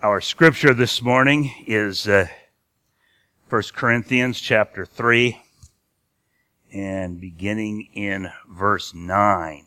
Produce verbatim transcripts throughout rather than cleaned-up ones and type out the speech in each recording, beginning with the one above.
Our scripture this morning is uh, First Corinthians chapter three, and beginning in verse nine.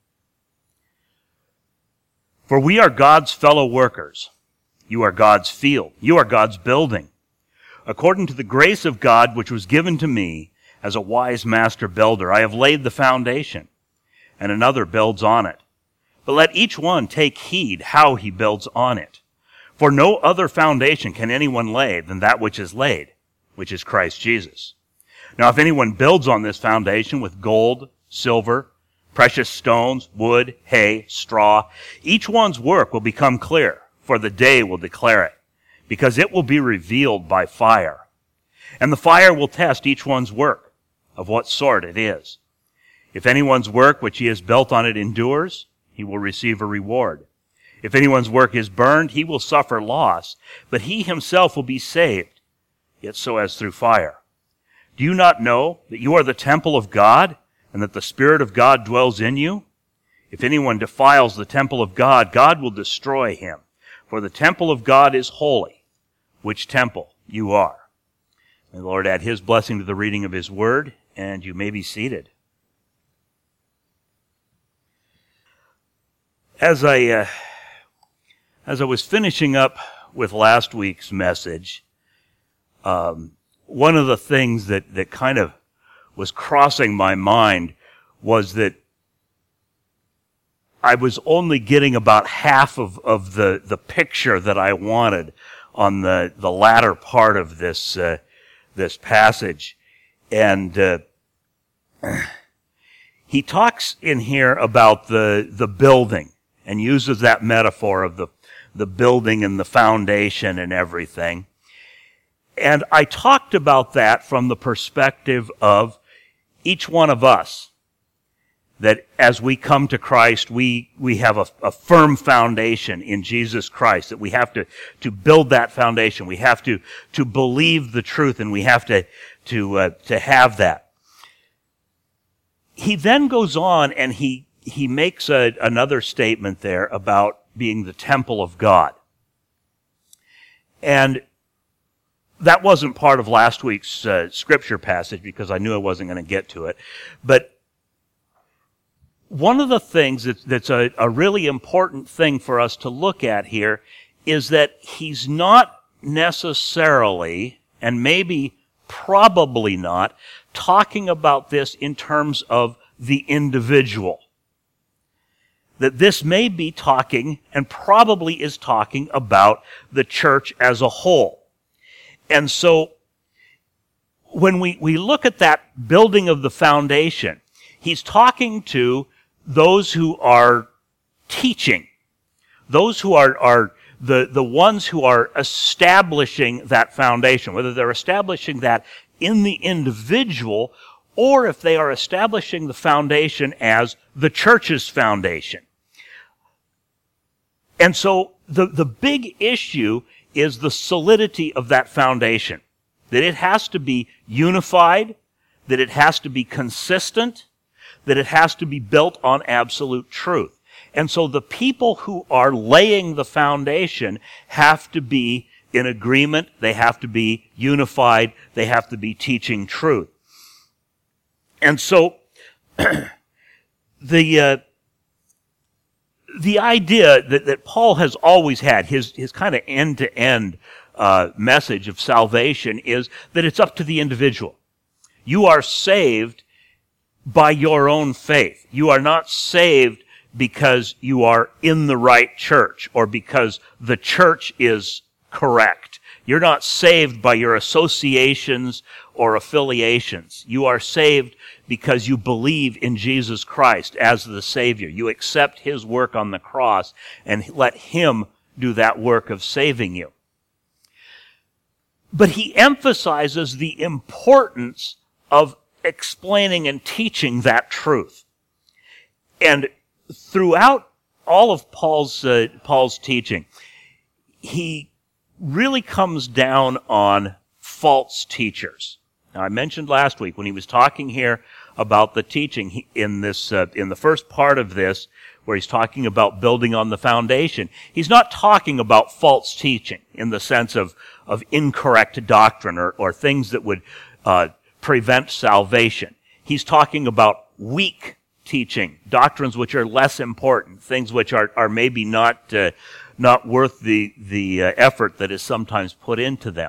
For we are God's fellow workers. You are God's field. You are God's building. According to the grace of God which was given to me as a wise master builder, I have laid the foundation, and another builds on it. But let each one take heed how he builds on it. For no other foundation can anyone lay than that which is laid, which is Christ Jesus. Now if anyone builds on this foundation with gold, silver, precious stones, wood, hay, straw, each one's work will become clear, for the day will declare it, because it will be revealed by fire. And the fire will test each one's work, of what sort it is. If anyone's work which he has built on it endures, he will receive a reward. If anyone's work is burned, he will suffer loss, but he himself will be saved, yet so as through fire. Do you not know that you are the temple of God, and that the Spirit of God dwells in you? If anyone defiles the temple of God, God will destroy him. For the temple of God is holy, which temple you are. May the Lord add his blessing to the reading of his word, and you may be seated. As I... Uh, As I was finishing up with last week's message, um, one of the things that, that kind of was crossing my mind was that I was only getting about half of, of the, the picture that I wanted on the, the latter part of this uh, this passage. And uh, he talks in here about the, the building and uses that metaphor of the the building and the foundation and everything. And I talked about that from the perspective of each one of us. That as we come to Christ, we, we have a, a firm foundation in Jesus Christ. That we have to, to build that foundation. We have to, to believe the truth, and we have to, to, uh, to have that. He then goes on and he, he makes a, another statement there about being the temple of God. And that wasn't part of last week's uh, scripture passage because I knew I wasn't going to get to it. But one of the things that, that's a, a really important thing for us to look at here is that he's not necessarily, and maybe probably not, talking about this in terms of the individual. That this may be talking, and probably is talking, about the church as a whole. And so, when we, we look at that building of the foundation, he's talking to those who are teaching, those who are, are the, the ones who are establishing that foundation, whether they're establishing that in the individual, or if they are establishing the foundation as the church's foundation. And so the, the big issue is the solidity of that foundation. That it has to be unified, that it has to be consistent, that it has to be built on absolute truth. And so the people who are laying the foundation have to be in agreement, they have to be unified, they have to be teaching truth. And so the uh, the idea that, that Paul has always had, his, his kind of end-to-end uh, message of salvation, is that it's up to the individual. You are saved by your own faith. You are not saved because you are in the right church or because the church is correct. You're not saved by your associations or affiliations. You are saved because you believe in Jesus Christ as the Savior. You accept His work on the cross and let Him do that work of saving you. But he emphasizes the importance of explaining and teaching that truth. And throughout all of Paul's uh, Paul's teaching, he really comes down on false teachers. Now, I mentioned last week when he was talking here about the teaching he, in this uh, in the first part of this, where he's talking about building on the foundation, he's not talking about false teaching in the sense of, of incorrect doctrine or, or things that would uh, prevent salvation. He's talking about weak teaching, doctrines which are less important, things which are, are maybe not uh, not worth the, the uh, effort that is sometimes put into them.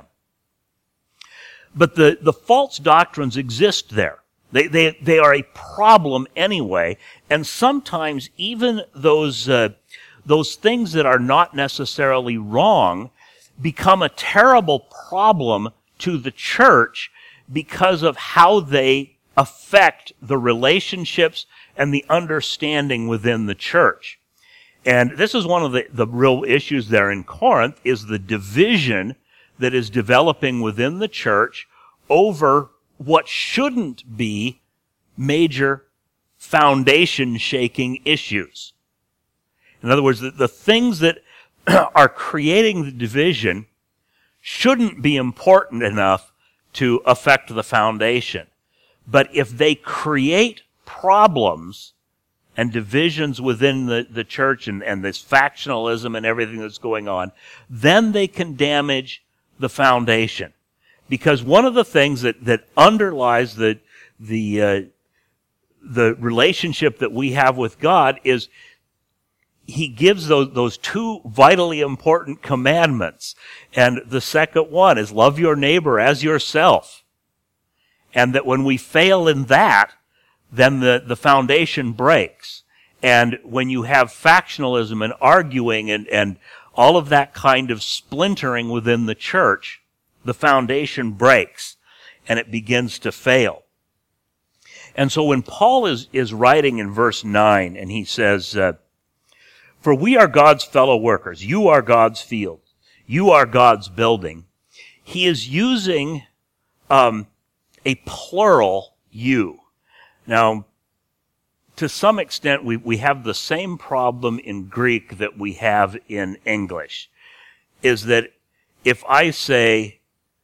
But the, the false doctrines exist there. They, they, they are a problem anyway, and sometimes even those, uh, those things that are not necessarily wrong become a terrible problem to the church because of how they affect the relationships and the understanding within the church. And this is one of the, the real issues there in Corinth, is the division that is developing within the church over what shouldn't be major foundation-shaking issues. In other words, the, the things that are creating the division shouldn't be important enough to affect the foundation. But if they create problems and divisions within the, the church and, and this factionalism and everything that's going on, then they can damage the foundation. Because one of the things that, that underlies the, the, uh, the relationship that we have with God is He gives those, those two vitally important commandments. And the second one is love your neighbor as yourself. And that when we fail in that, then the, the foundation breaks. And when you have factionalism and arguing and, and all of that kind of splintering within the church, the foundation breaks and it begins to fail. And so when Paul is, is writing in verse nine and he says, uh, for we are God's fellow workers, you are God's field, you are God's building, he is using um, a plural you. Now, to some extent, we, we have the same problem in Greek that we have in English, is that if I say,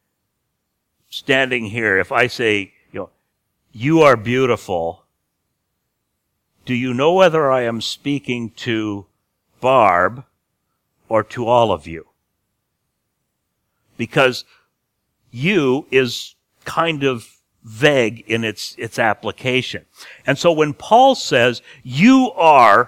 standing here, if I say, you know, you are beautiful, do you know whether I am speaking to Barb or to all of you? Because you is kind of vague in its its application. And so when Paul says, you are,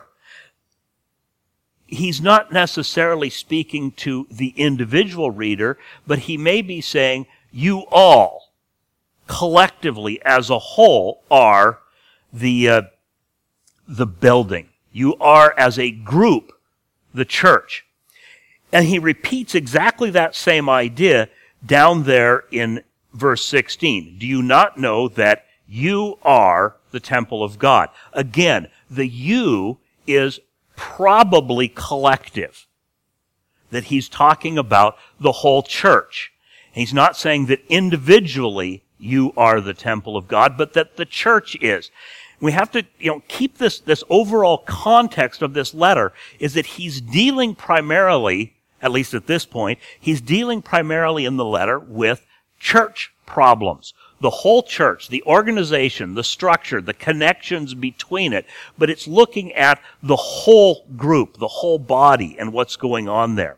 he's not necessarily speaking to the individual reader, but he may be saying, you all, collectively as a whole, are the, uh, the building. You are, as a group, the church. And he repeats exactly that same idea down there in verse sixteen. Do you not know that you are the temple of God? Again, the you is probably collective. That he's talking about the whole church. He's not saying that individually you are the temple of God, but that the church is. We have to, you know, keep this, this overall context of this letter is that he's dealing primarily, at least at this point, he's dealing primarily in the letter with church problems. The whole church, the organization, the structure, the connections between it, but it's looking at the whole group, the whole body, and what's going on there.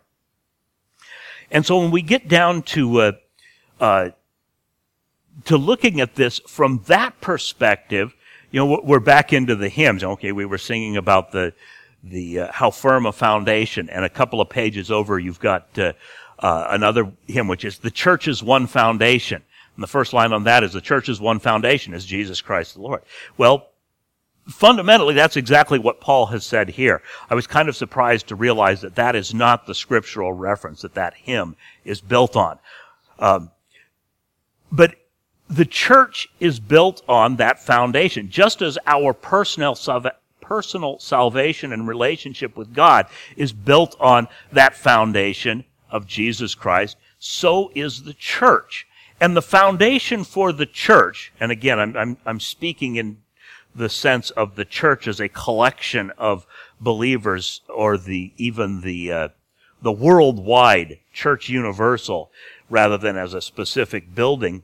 And so when we get down to uh, uh, to looking at this from that perspective, you know, we're back into the hymns. Okay, we were singing about the the uh, how firm a foundation, and a couple of pages over, you've got uh, uh, another hymn, which is the church's one foundation. And the first line on that is the church's one foundation is Jesus Christ the Lord. Well, fundamentally, that's exactly what Paul has said here. I was kind of surprised to realize that that is not the scriptural reference that that hymn is built on. Um, but the church is built on that foundation, just as our personal salva- personal salvation and relationship with God is built on that foundation of Jesus Christ. So is the church. And the foundation for the church, and again, I'm, I'm, I'm speaking in the sense of the church as a collection of believers, or the even the uh, the worldwide church universal, rather than as a specific building,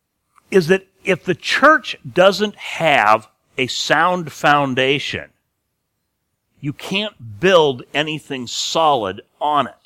is that if the church doesn't have a sound foundation, You can't build anything solid on it.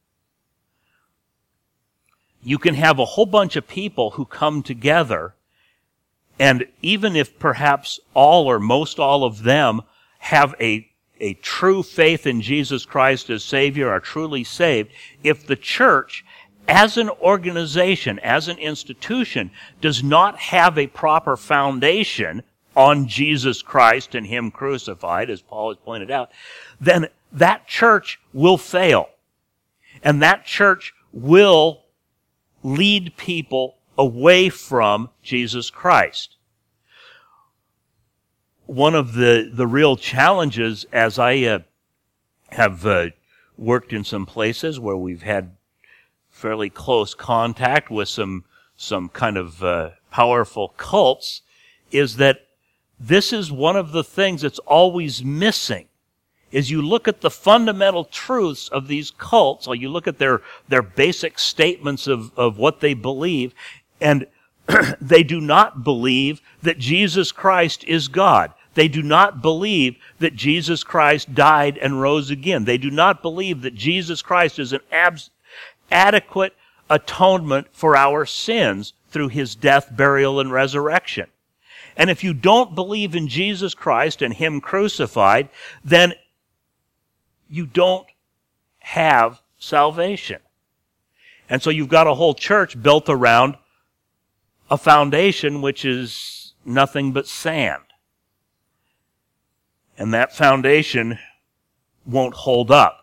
You can have a whole bunch of people who come together, and even if perhaps all or most all of them have a, a true faith in Jesus Christ as Savior, are truly saved, if the church as an organization, as an institution, does not have a proper foundation on Jesus Christ and Him crucified, as Paul has pointed out, then that church will fail. And that church will lead people away from Jesus Christ. One of the, the real challenges, as I uh, have uh, worked in some places where we've had fairly close contact with some some kind of uh, powerful cults, is that this is one of the things that's always missing. Is you look at the fundamental truths of these cults, or you look at their their basic statements of, of what they believe, and they do not believe that Jesus Christ is God. They do not believe that Jesus Christ died and rose again. They do not believe that Jesus Christ is an abs- adequate atonement for our sins through His death, burial, and resurrection. And if you don't believe in Jesus Christ and Him crucified, then you don't have salvation. And so you've got a whole church built around a foundation which is nothing but sand. And that foundation won't hold up.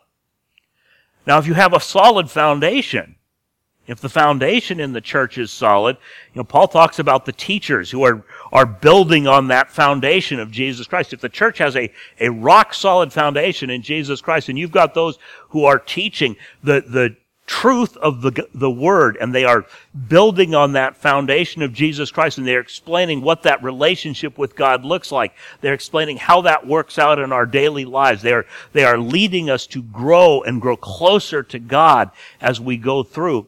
Now, if you have a solid foundation, if the foundation in the church is solid, you know, Paul talks about the teachers who are, are building on that foundation of Jesus Christ. If the church has a, a rock-solid foundation in Jesus Christ, and you've got those who are teaching the, the truth of the, the Word, and they are building on that foundation of Jesus Christ, and they're explaining what that relationship with God looks like. They're explaining how that works out in our daily lives. They are, they are leading us to grow and grow closer to God as we go through.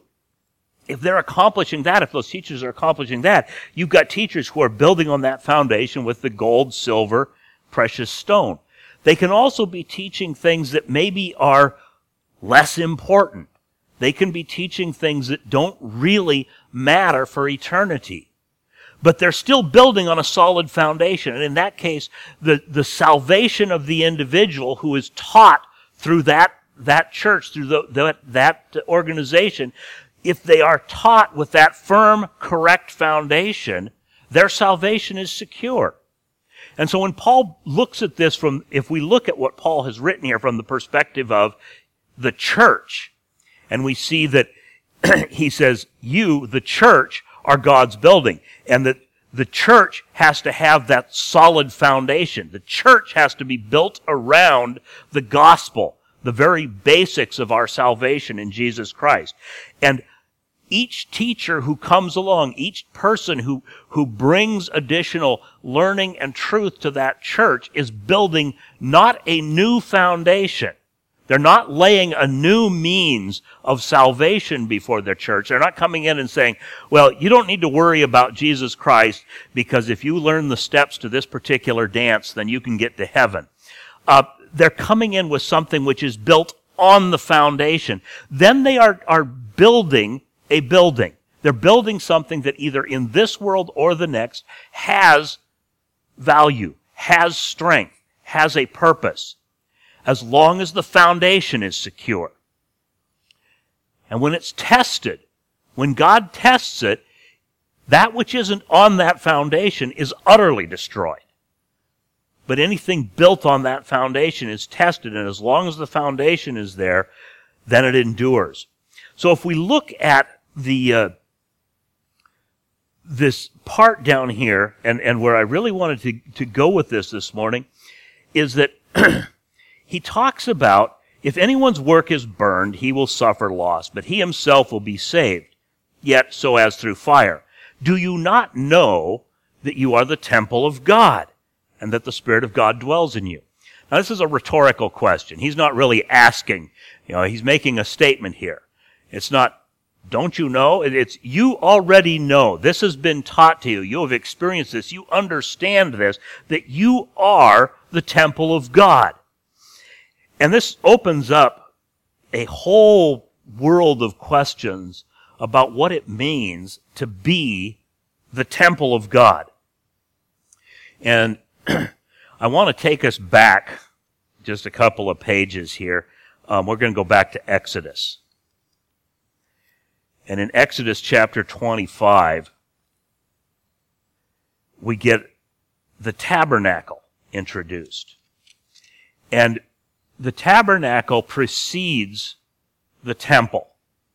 If they're accomplishing that, if those teachers are accomplishing that, you've got teachers who are building on that foundation with the gold, silver, precious stone. They can also be teaching things that maybe are less important. They can be teaching things that don't really matter for eternity. But they're still building on a solid foundation. And in that case, the, the salvation of the individual who is taught through that, that church, through the, that, that organization, if they are taught with that firm, correct foundation, their salvation is secure. And so when Paul looks at this from, if we look at what Paul has written here from the perspective of the church, and we see that he says, you, the church, are God's building, and that the church has to have that solid foundation. The church has to be built around the gospel, the very basics of our salvation in Jesus Christ. And each teacher who comes along, each person who, who brings additional learning and truth to that church is building not a new foundation. They're not laying a new means of salvation before their church. They're not coming in and saying, well, you don't need to worry about Jesus Christ because if you learn the steps to this particular dance, then you can get to heaven. Uh, they're coming in with something which is built on the foundation. Then they are, are building a building. They're building something that either in this world or the next has value, has strength, has a purpose, as long as the foundation is secure. And when it's tested, when God tests it, that which isn't on that foundation is utterly destroyed. But anything built on that foundation is tested, and as long as the foundation is there, then it endures. So if we look at the uh, this part down here, and, and where I really wanted to, to go with this this morning, is that he talks about, if anyone's work is burned, he will suffer loss, but he himself will be saved, yet so as through fire. Do you not know that you are the temple of God, and that the Spirit of God dwells in you? Now, this is a rhetorical question. He's not really asking, you know, he's making a statement here. It's not, don't you know? It's, you already know. This has been taught to you. You have experienced this. You understand this, that you are the temple of God. And this opens up a whole world of questions about what it means to be the temple of God. And I want to take us back just a couple of pages here. Um, we're going to go back to Exodus. And in Exodus chapter twenty-five, we get the tabernacle introduced. And the tabernacle precedes the temple.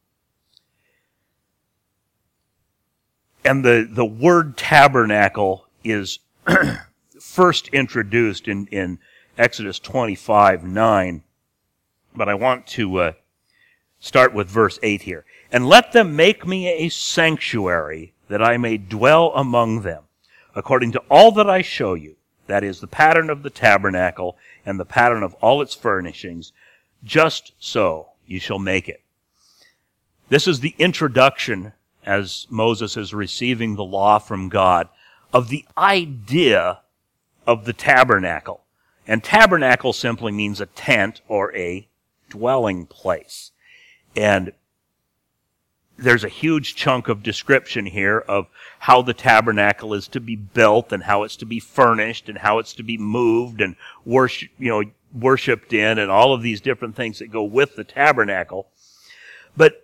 And the, the word tabernacle is first introduced in, in Exodus twenty-five nine. But I want to uh, start with verse eight here. And let them make me a sanctuary, that I may dwell among them, according to all that I show you, that is, the pattern of the tabernacle and the pattern of all its furnishings, just so you shall make it. This is the introduction, as Moses is receiving the law from God, of the idea of the tabernacle. And tabernacle simply means a tent or a dwelling place. And there's a huge chunk of description here of how the tabernacle is to be built and how it's to be furnished and how it's to be moved and worship, you know, worshipped in, and all of these different things that go with the tabernacle. But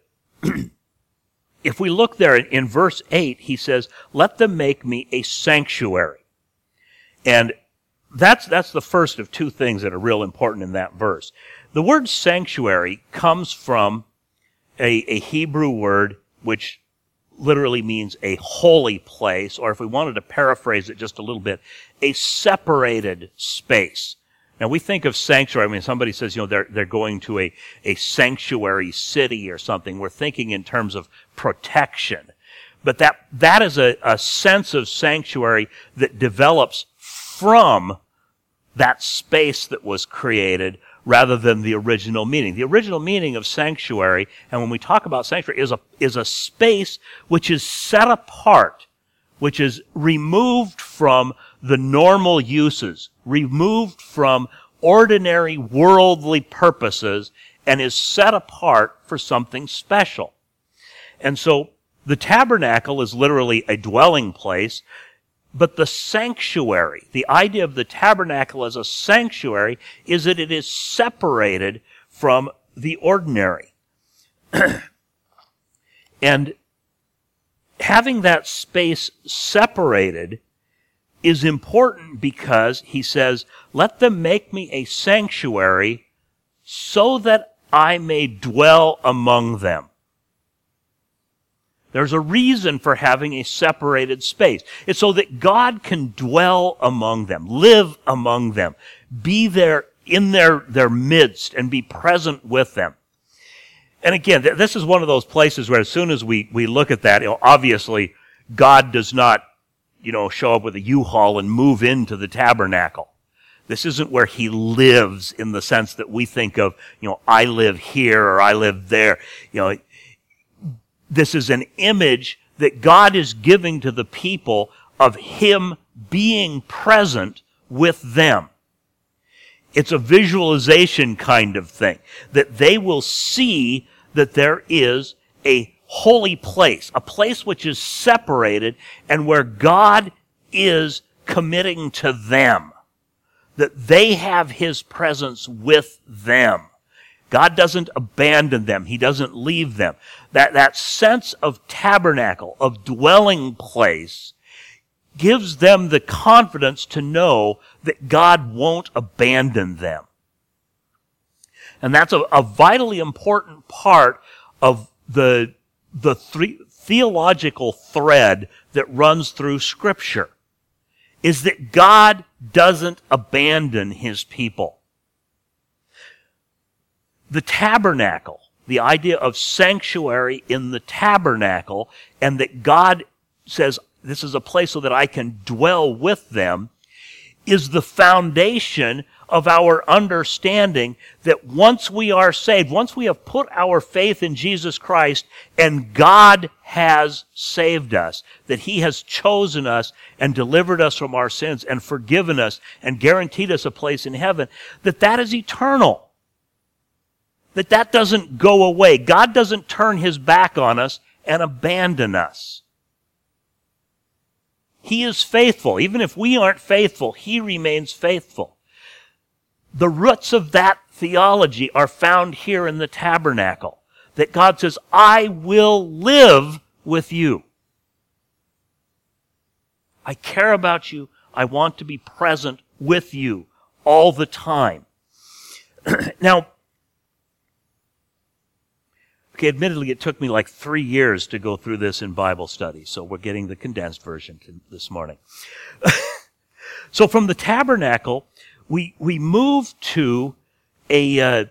if we look there in verse eight, he says, let them make me a sanctuary. And that's, that's the first of two things that are real important in that verse. The word sanctuary comes from a, a Hebrew word which literally means a holy place, or if we wanted to paraphrase it just a little bit, a separated space. Now we think of sanctuary, I mean, somebody says, you know, they're, they're going to a, a sanctuary city or something. We're thinking in terms of protection. But that, that is a, a sense of sanctuary that develops from that space that was created rather than the original meaning. The original meaning of sanctuary, and when we talk about sanctuary, is a, is a space which is set apart, which is removed from the normal uses, removed from ordinary worldly purposes, and is set apart for something special. And so the tabernacle is literally a dwelling place, but the sanctuary, the idea of the tabernacle as a sanctuary, is that it is separated from the ordinary. And having that space separated is important because he says, let them make me a sanctuary so that I may dwell among them. There's a reason for having a separated space. It's so that God can dwell among them, live among them, be there in their, their midst and be present with them. And again, th- this is one of those places where as soon as we, we look at that, you know, obviously God does not, you know, show up with a U-Haul and move into the tabernacle. This isn't where he lives in the sense that we think of, you know, I live here or I live there. You know, this is an image that God is giving to the people of him being present with them. It's a visualization kind of thing, that they will see that there is a holy place, a place which is separated and where God is committing to them, that they have his presence with them. God doesn't abandon them. He doesn't leave them. That, that sense of tabernacle, of dwelling place, gives them the confidence to know that God won't abandon them. And that's a, a vitally important part of the, the three, theological thread that runs through Scripture, is that God doesn't abandon his people. The tabernacle, the idea of sanctuary in the tabernacle, and that God says, this is a place so that I can dwell with them, is the foundation of our understanding that once we are saved, once we have put our faith in Jesus Christ and God has saved us, that he has chosen us and delivered us from our sins and forgiven us and guaranteed us a place in heaven, that that is eternal. that that doesn't go away. God doesn't turn his back on us and abandon us. He is faithful. Even if we aren't faithful, he remains faithful. The roots of that theology are found here in the tabernacle. That God says, I will live with you. I care about you. I want to be present with you all the time. Now, okay, admittedly, it took me like three years to go through this in Bible study, so we're getting the condensed version this morning. So from the tabernacle, we we move to a uh,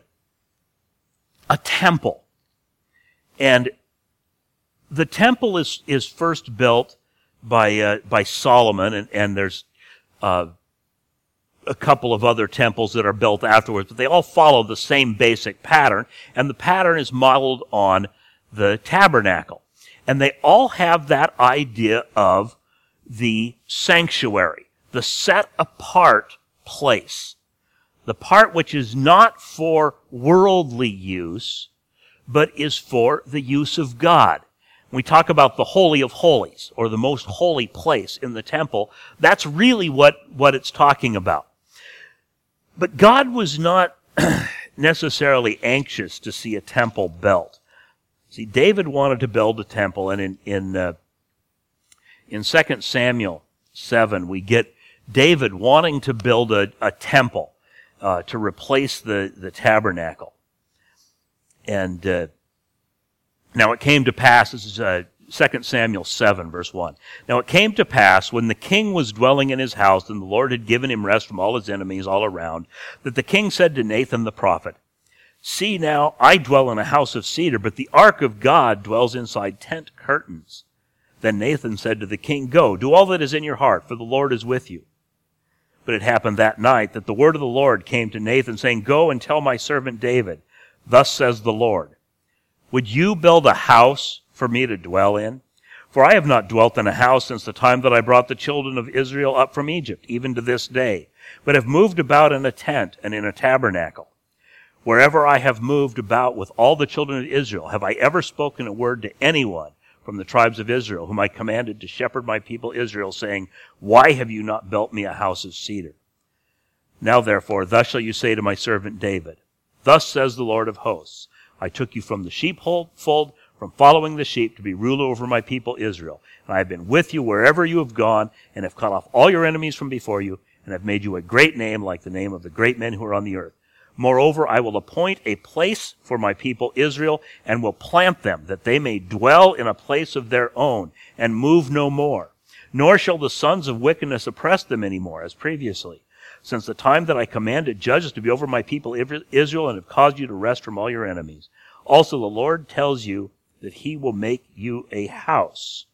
a temple, and the temple is is first built by uh, by Solomon, and, and there's uh, a couple of other temples that are built afterwards, but they all follow the same basic pattern, and the pattern is modeled on the tabernacle. And they all have that idea of the sanctuary, the set-apart place, the part which is not for worldly use, but is for the use of God. When we talk about the Holy of Holies, or the most holy place in the temple, that's really what, what it's talking about. But God was not necessarily anxious to see a temple built. See, David wanted to build a temple, and in in uh, in Second Samuel seven, we get David wanting to build a, a temple uh, to replace the, the tabernacle. And uh, now it came to pass, this is uh, Second Samuel seven, verse one. Now it came to pass, when the king was dwelling in his house, and the Lord had given him rest from all his enemies all around, that the king said to Nathan the prophet, See now, I dwell in a house of cedar, but the ark of God dwells inside tent curtains. Then Nathan said to the king, Go, do all that is in your heart, for the Lord is with you. But it happened that night that the word of the Lord came to Nathan, saying, Go and tell my servant David, Thus says the Lord, Would you build a house for me to dwell in? For I have not dwelt in a house since the time that I brought the children of Israel up from Egypt, even to this day, but have moved about in a tent and in a tabernacle. Wherever I have moved about with all the children of Israel, have I ever spoken a word to anyone from the tribes of Israel, whom I commanded to shepherd my people Israel, saying, Why have you not built me a house of cedar? Now therefore, thus shall you say to my servant David, Thus says the Lord of hosts, I took you from the sheepfold, from following the sheep, to be ruler over my people Israel. And I have been with you wherever you have gone, and have cut off all your enemies from before you, and have made you a great name like the name of the great men who are on the earth. Moreover, I will appoint a place for my people Israel, and will plant them, that they may dwell in a place of their own, and move no more. Nor shall the sons of wickedness oppress them any more, as previously, since the time that I commanded judges to be over my people Israel, and have caused you to rest from all your enemies. Also the Lord tells you that he will make you a house.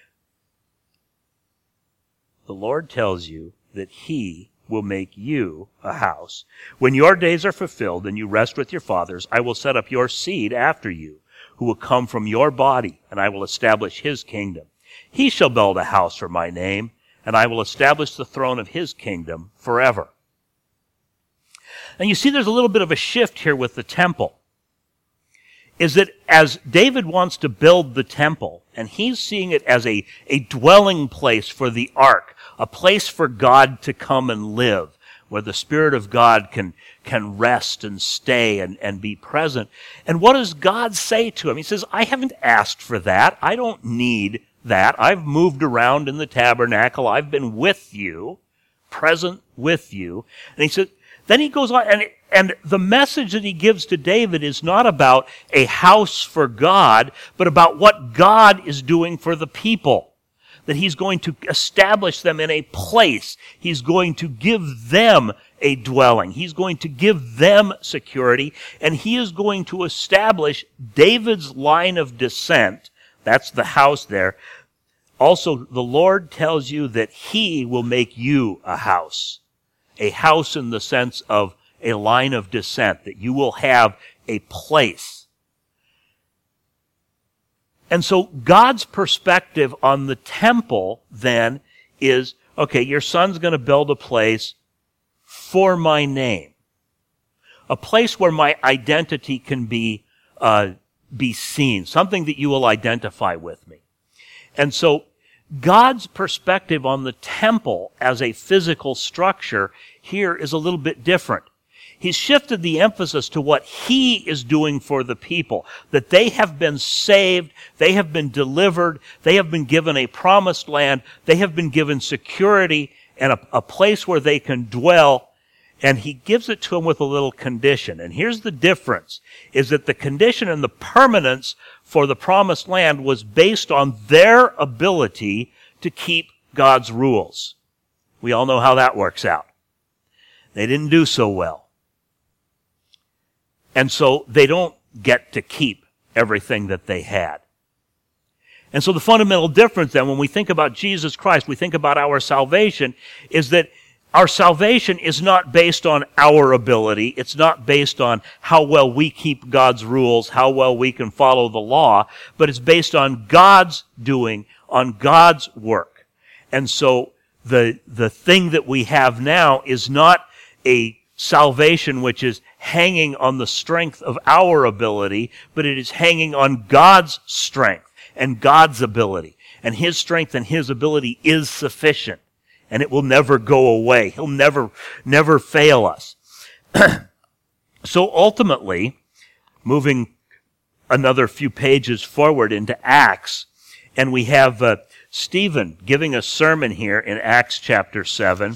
The Lord tells you that he will make you a house. When your days are fulfilled and you rest with your fathers, I will set up your seed after you, who will come from your body, and I will establish his kingdom. He shall build a house for my name, and I will establish the throne of his kingdom forever. And you see there's a little bit of a shift here with the temple. Is that as David wants to build the temple, and he's seeing it as a, a dwelling place for the ark, a place for God to come and live, where the Spirit of God can, can rest and stay and, and be present. And what does God say to him? He says, I haven't asked for that. I don't need that. I've moved around in the tabernacle. I've been with you, present with you. And he says, then he goes on, and, and the message that he gives to David is not about a house for God, but about what God is doing for the people. That he's going to establish them in a place. He's going to give them a dwelling. He's going to give them security, and he is going to establish David's line of descent. That's the house there. Also, the Lord tells you that he will make you a house. A house in the sense of a line of descent, that you will have a place. And so God's perspective on the temple then is, okay, your son's going to build a place for my name. a place where my identity can be uh, be seen, something that you will identify with me. And so God's perspective on the temple as a physical structure here is a little bit different. He's shifted the emphasis to what he is doing for the people, that they have been saved, they have been delivered, they have been given a promised land, they have been given security and a, a place where they can dwell, and he gives it to them with a little condition. And here's the difference, is that the condition and the permanence for the promised land was based on their ability to keep God's rules. We all know how that works out. They didn't do so well. And so they don't get to keep everything that they had. And so the fundamental difference then, when we think about Jesus Christ, we think about our salvation, is that our salvation is not based on our ability. It's not based on how well we keep God's rules, how well we can follow the law, but it's based on God's doing, on God's work. And so the, the thing that we have now is not a salvation which is hanging on the strength of our ability, but it is hanging on God's strength and God's ability. And His strength and His ability is sufficient. And it will never go away. He'll never, never fail us. So ultimately, moving another few pages forward into Acts, and we have uh, Stephen giving a sermon here in Acts chapter seven.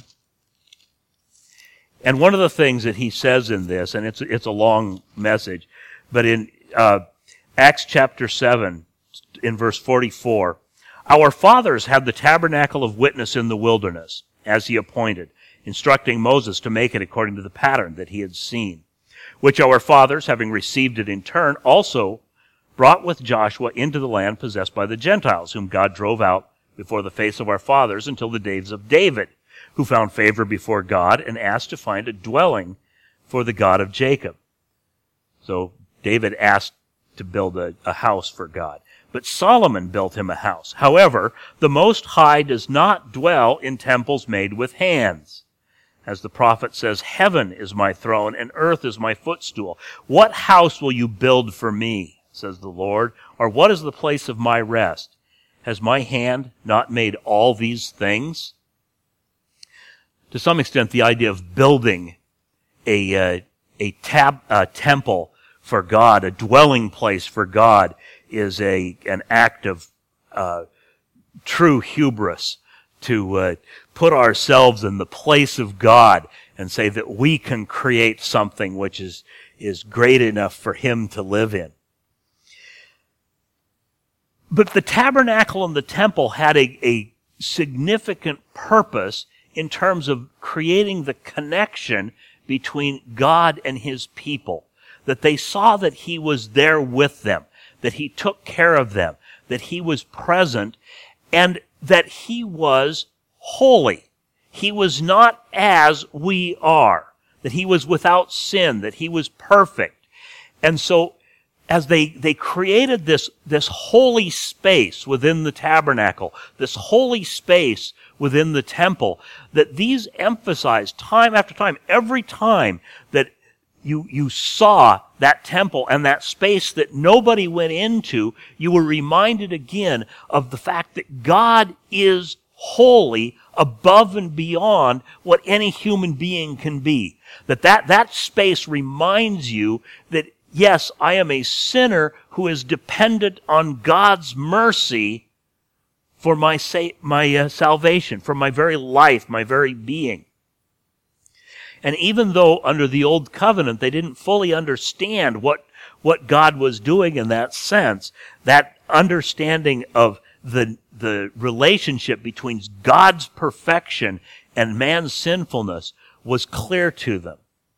And one of the things that he says in this, and it's, it's a long message, but in uh, Acts chapter seven, in verse forty-four, our fathers had the tabernacle of witness in the wilderness, as he appointed, instructing Moses to make it according to the pattern that he had seen, which our fathers, having received it in turn, also brought with Joshua into the land possessed by the Gentiles, whom God drove out before the face of our fathers until the days of David, who found favor before God and asked to find a dwelling for the God of Jacob. So David asked to build a, a house for God. But Solomon built him a house. However, the Most High does not dwell in temples made with hands. As the prophet says, heaven is my throne and earth is my footstool. What house will you build for me, says the Lord? Or what is the place of my rest? Has my hand not made all these things? To some extent, the idea of building a, uh, a tab, a temple for God, a dwelling place for God, is a an act of uh, true hubris to uh, put ourselves in the place of God and say that we can create something which is is great enough for Him to live in. But the tabernacle and the temple had a, a significant purpose in terms of creating the connection between God and His people, that they saw that He was there with them, that He took care of them, that He was present, and that He was holy. He was not as we are, that He was without sin, that He was perfect. And so, as they, they created this, this holy space within the tabernacle, this holy space within the temple, that these emphasized time after time, every time that You, you saw that temple and that space that nobody went into, you were reminded again of the fact that God is holy above and beyond what any human being can be. That that, that space reminds you that, yes, I am a sinner who is dependent on God's mercy for my, sa- my uh, salvation, for my very life, my very being. And even though under the Old Covenant they didn't fully understand what, what God was doing in that sense, that understanding of the, the relationship between God's perfection and man's sinfulness was clear to them.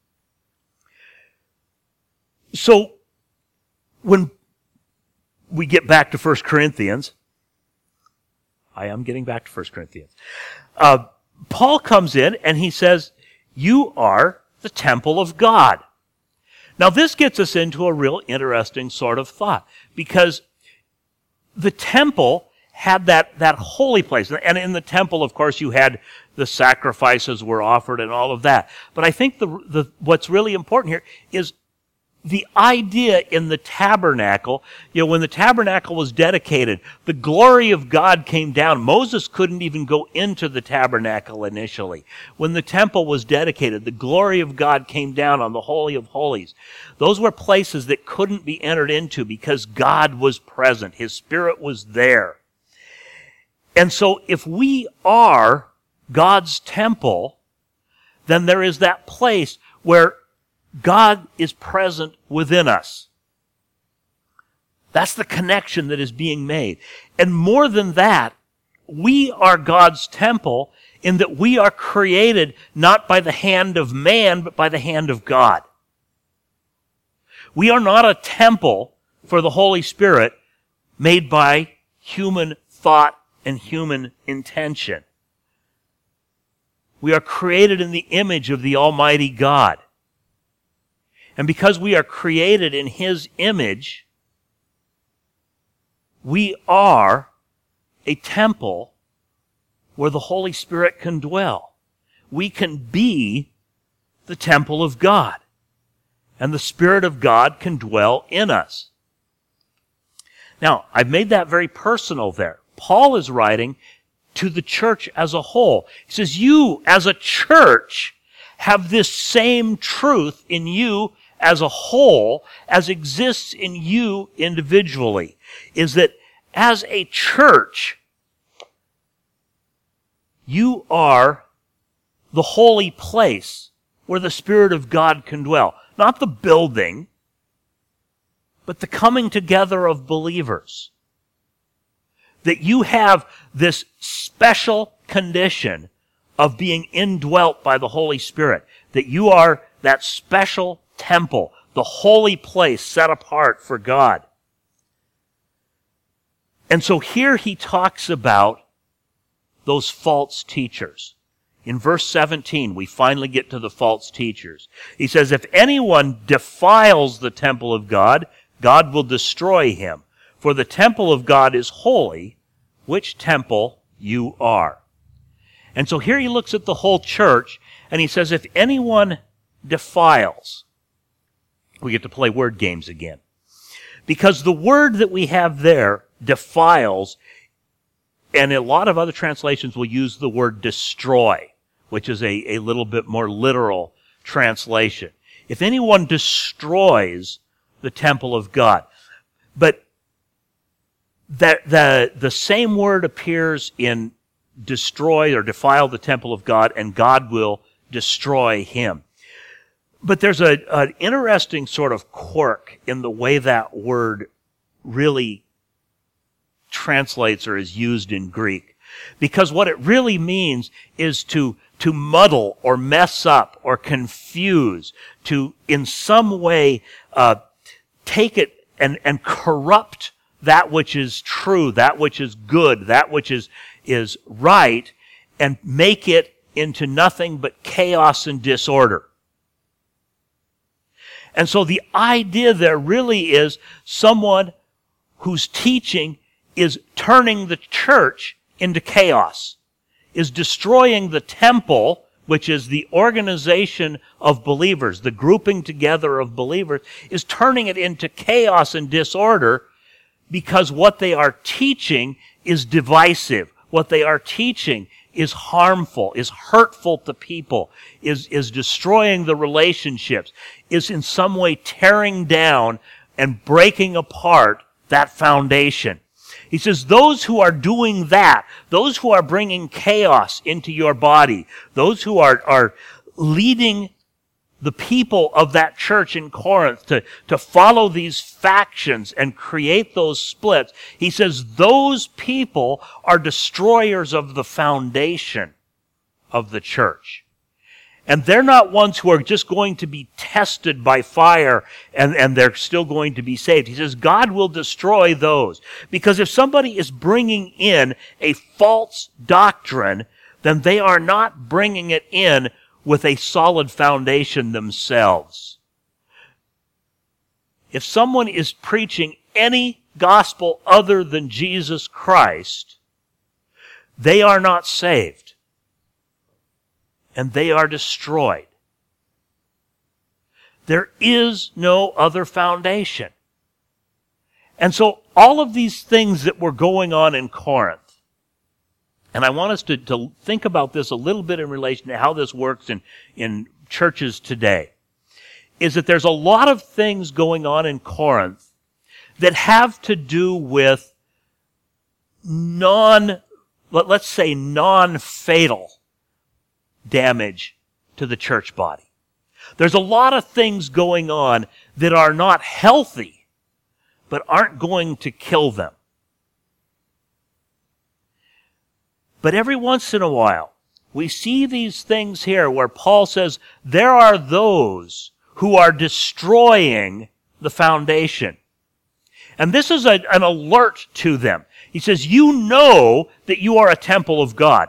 So, when we get back to First Corinthians, I am getting back to First Corinthians, uh, Paul comes in and he says, you are the temple of God. Now this gets us into a real interesting sort of thought, because the temple had that, that holy place. And in the temple, of course, you had the sacrifices were offered and all of that. But I think the, the what's really important here is the idea in the tabernacle. You know, when the tabernacle was dedicated, the glory of God came down. Moses couldn't even go into the tabernacle initially. When the temple was dedicated, the glory of God came down on the Holy of Holies. Those were places that couldn't be entered into because God was present. His Spirit was there. And so if we are God's temple, then there is that place where God is present within us. That's the connection that is being made. And more than that, we are God's temple in that we are created not by the hand of man, but by the hand of God. We are not a temple for the Holy Spirit made by human thought and human intention. We are created in the image of the Almighty God. And because we are created in His image, we are a temple where the Holy Spirit can dwell. We can be the temple of God. And the Spirit of God can dwell in us. Now, I've made that very personal there. Paul is writing to the church as a whole. He says, you as a church have this same truth in you as a whole as exists in you individually, is that as a church, you are the holy place where the Spirit of God can dwell. Not the building, but the coming together of believers. That you have this special condition of being indwelt by the Holy Spirit. That you are that special temple, the holy place set apart for God. And so here he talks about those false teachers. In verse seventeen, we finally get to the false teachers. He says, if anyone defiles the temple of God, God will destroy him. For the temple of God is holy, which temple you are. And so here he looks at the whole church, and he says, if anyone defiles, we get to play word games again. Because the word that we have there, defiles, and a lot of other translations will use the word destroy, which is a, a little bit more literal translation. If anyone destroys the temple of God. But that the, the same word appears in destroy or defile the temple of God, and God will destroy him. But there's a, an interesting sort of quirk in the way that word really translates or is used in Greek. Because what it really means is to, to muddle or mess up or confuse, to in some way uh, take it and, and corrupt that which is true, that which is good, that which is, is right, and make it into nothing but chaos and disorder. And so the idea there really is someone whose teaching is turning the church into chaos, is destroying the temple, which is the organization of believers, the grouping together of believers, is turning it into chaos and disorder because what they are teaching is divisive. What they are teaching is harmful, is hurtful to people, is, is destroying the relationships, is in some way tearing down and breaking apart that foundation. He says, those who are doing that, those who are bringing chaos into your body, those who are, are leading the people of that church in Corinth to, to follow these factions and create those splits, he says those people are destroyers of the foundation of the church. And they're not ones who are just going to be tested by fire and, and they're still going to be saved. He says God will destroy those. Because if somebody is bringing in a false doctrine, then they are not bringing it in with a solid foundation themselves. If someone is preaching any gospel other than Jesus Christ, they are not saved. and they are destroyed. There is no other foundation. And so all of these things that were going on in Corinth, and I want us to, to think about this a little bit in relation to how this works in, in churches today, is that there's a lot of things going on in Corinth that have to do with non, let, let's say non-fatal damage to the church body. There's a lot of things going on that are not healthy, but aren't going to kill them. But every once in a while, we see these things here where Paul says there are those who are destroying the foundation. And this is a, an alert to them. He says, you know that you are a temple of God.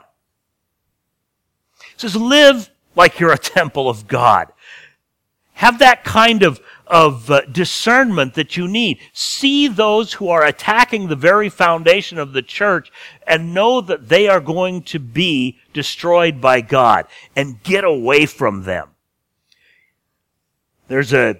He says, live like you're a temple of God. Have that kind of, of uh, discernment that you need. See those who are attacking the very foundation of the church and know that they are going to be destroyed by God, and get away from them. There's a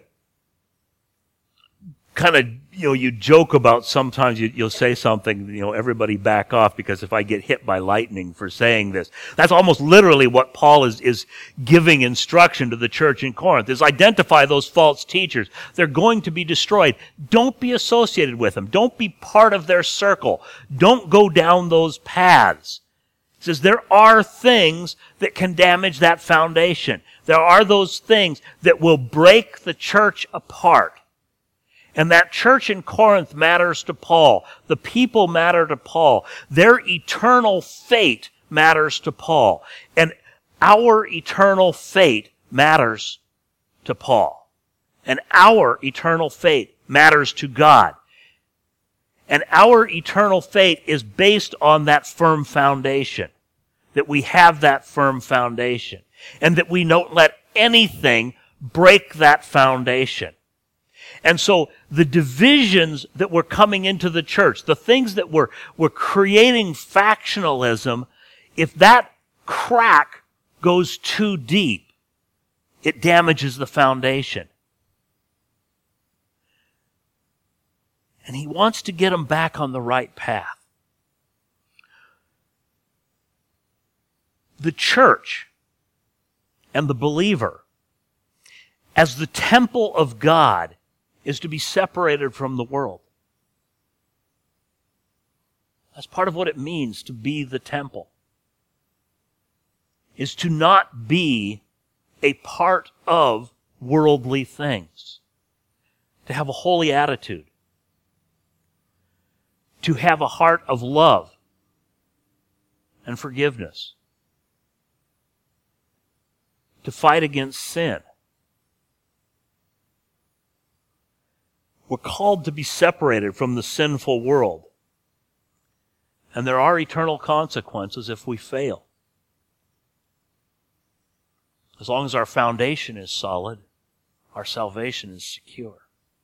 kind of, you know, you joke about sometimes you, you'll say something, you know, everybody back off because if I get hit by lightning for saying this. That's almost literally what Paul is, is giving instruction to the church in Corinth, is identify those false teachers. They're going to be destroyed. Don't be associated with them. Don't be part of their circle. Don't go down those paths. He says there are things that can damage that foundation. There are those things that will break the church apart. And that church in Corinth matters to Paul. The people matter to Paul. Their eternal fate matters to Paul. And our eternal fate matters to Paul. And our eternal fate matters to God. And our eternal fate is based on that firm foundation. That we have that firm foundation. And that we don't let anything break that foundation. And so the divisions that were coming into the church, the things that were, were creating factionalism, if that crack goes too deep, it damages the foundation. And he wants to get them back on the right path. The church and the believer, as the temple of God, is to be separated from the world. That's part of what it means to be the temple. Is to not be a part of worldly things. To have a holy attitude. To have a heart of love and forgiveness. To fight against sin. We're called to be separated from the sinful world. And there are eternal consequences if we fail. As long as our foundation is solid, our salvation is secure.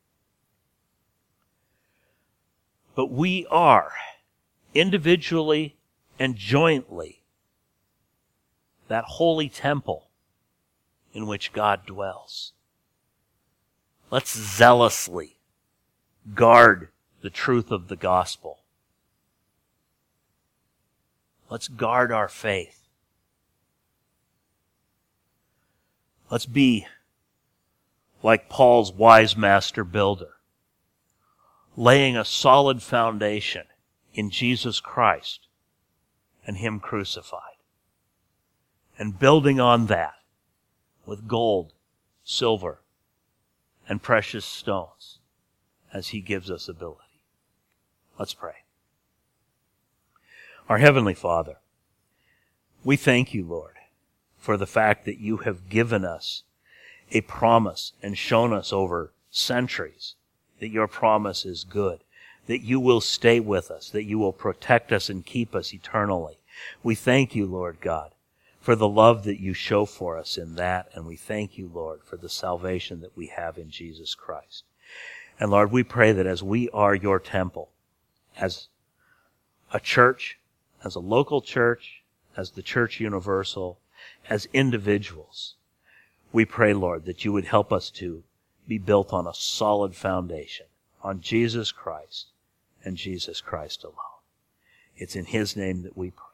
But we are, individually and jointly, that holy temple in which God dwells. Let's zealously guard the truth of the gospel. Let's guard our faith. Let's be like Paul's wise master builder, laying a solid foundation in Jesus Christ and Him crucified, and building on that with gold, silver, and precious stones as He gives us ability. Let's pray. Our Heavenly Father, we thank You, Lord, for the fact that You have given us a promise and shown us over centuries that Your promise is good, that You will stay with us, that You will protect us and keep us eternally. We thank You, Lord God, for the love that You show for us in that, and we thank You, Lord, for the salvation that we have in Jesus Christ. And Lord, we pray that as we are Your temple, as a church, as a local church, as the church universal, as individuals. We pray, Lord, that you would help us to be built on a solid foundation, on Jesus Christ and Jesus Christ alone. It's in his name that we pray.